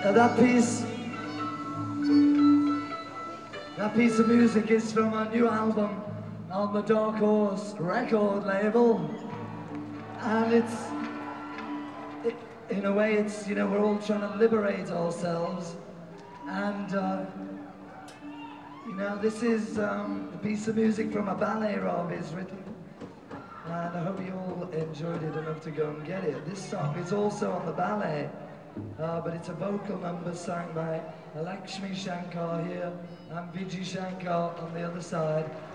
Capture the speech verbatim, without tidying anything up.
Uh, that piece, that piece of music is from a new album on the Dark Horse record label, and it's, it, in a way, it's, you know, we're all trying to liberate ourselves, and uh, you know, this is um, a piece of music from a ballet Rob has written, and I hope you all enjoyed it enough to go and get it. This song is also on the ballet, uh, but it's a vocal number sung by Lakshmi Shankar here and Vijay Shankar on the other side.